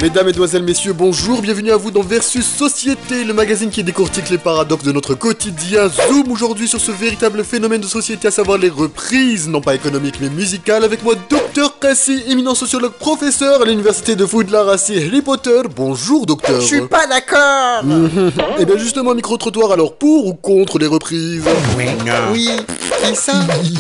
Mesdames, Mesdemoiselles, Messieurs, bonjour, bienvenue à vous dans Versus Société, le magazine qui décortique les paradoxes de notre quotidien. Zoom aujourd'hui sur ce véritable phénomène de société, à savoir les reprises, non pas économiques mais musicales, avec moi Dr Cassie, éminent sociologue professeur à l'université de Foudlard à Harry Potter. Bonjour docteur. Je suis pas d'accord. Et bien justement, micro-trottoir, alors pour ou contre les reprises? Oui, et ça?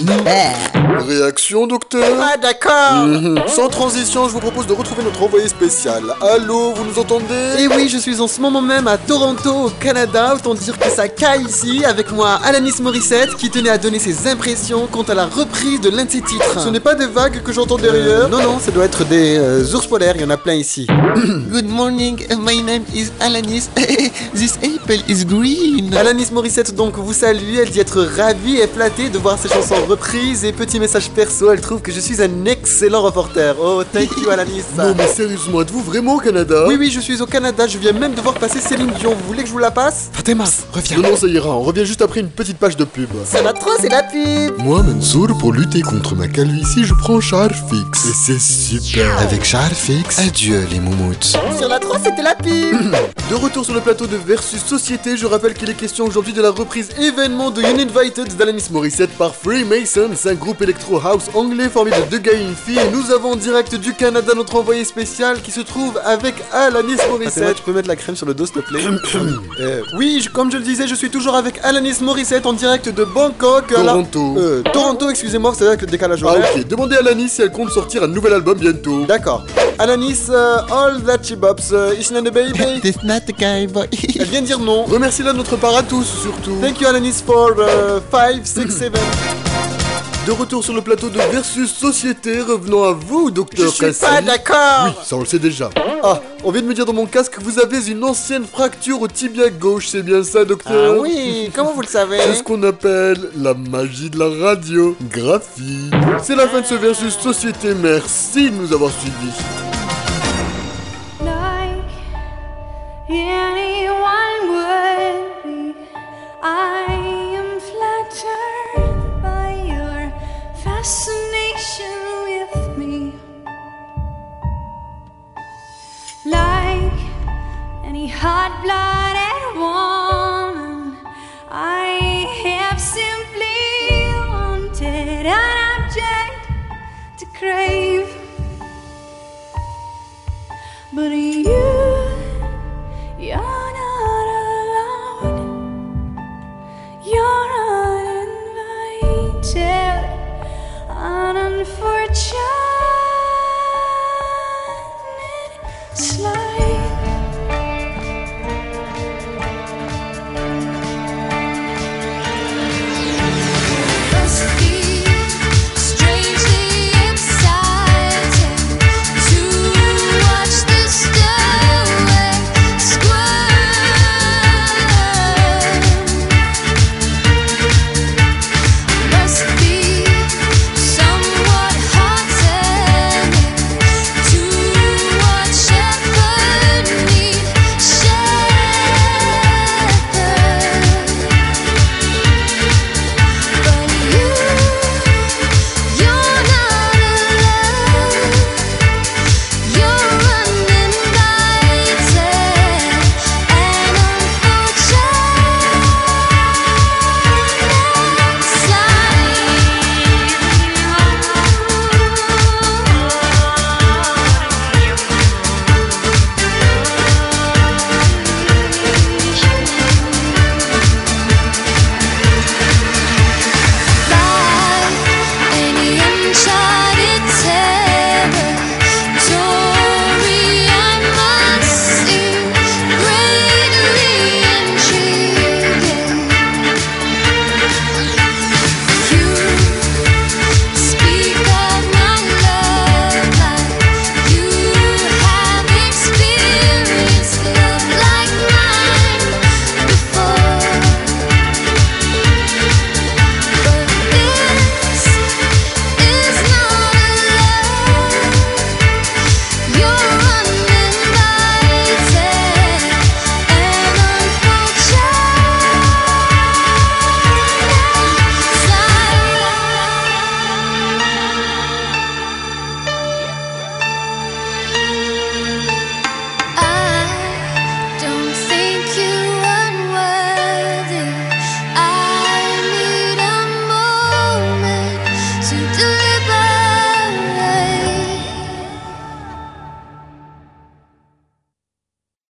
Réaction docteur? Pas d'accord. Sans transition, je vous propose de retrouver notre envoyé spécial. Allô, vous nous entendez? Et oui, je suis en ce moment même à Toronto, au Canada. Autant dire que ça caille ici. Avec moi, Alanis Morissette, qui tenait à donner ses impressions quant à la reprise de l'un de ses titres. Ce n'est pas des vagues que j'entends derrière? Non, ça doit être des ours polaires. Il y en a plein ici. Good morning, my name is Alanis. This apple is green. Alanis Morissette donc vous salue. Elle dit être ravie et flattée de voir ses chansons reprises. Et petit message perso, elle trouve que je suis un excellent reporter. Oh, thank you Alanis. Non mais sérieusement, êtes-vous vraiment au Canada? Oui, je suis au Canada, je viens même de voir passer Céline Dion. Vous voulez que je vous la passe? Fatima, reviens. Non, ça ira, on revient juste après une petite page de pub. Ça va trop, c'est la pub. Moi, Mansour, pour lutter contre ma calvitie, je prends Charfix. Et c'est super. Avec Charfix, adieu les moumoutes. Sur la 3, c'était la pub. De retour sur le plateau de Versus Société, je rappelle qu'il est question aujourd'hui de la reprise événement de Uninvited d'Alanis Morissette par Freemasons, un groupe électro-house anglais formé de deux gars et une fille. Et nous avons en direct du Canada notre envoyé spécial qui se trouve avec Alanis Morissette. Tu peux mettre la crème sur le dos, s'il te plaît? Oui, comme je le disais, je suis toujours avec Alanis Morissette en direct de Bangkok. Toronto. Toronto, excusez-moi, c'est avec le décalage Ah horaire. ok, demandez à Alanis si elle compte sortir un nouvel album bientôt. D'accord. Alanis, all that she bops, is not a baby. That's not the guy, boy. Elle vient de dire non. Remercie-la de notre part à tous surtout. Thank you Alanis for 5, 6, 7. De retour sur le plateau de Versus Société, revenons à vous, Je docteur suis Cassie. pas d'accord. Oui, ça on le sait déjà. Ah, on vient de me dire dans mon casque que vous avez une ancienne fracture au tibia gauche, c'est bien ça, docteur? Ah oui, comment vous le savez? C'est ce qu'on appelle la magie de la radiographie. C'est la fin de ce Versus Société, merci de nous avoir suivis. Like anyone would be, I am flattered by your fascination with me. Like any hot blood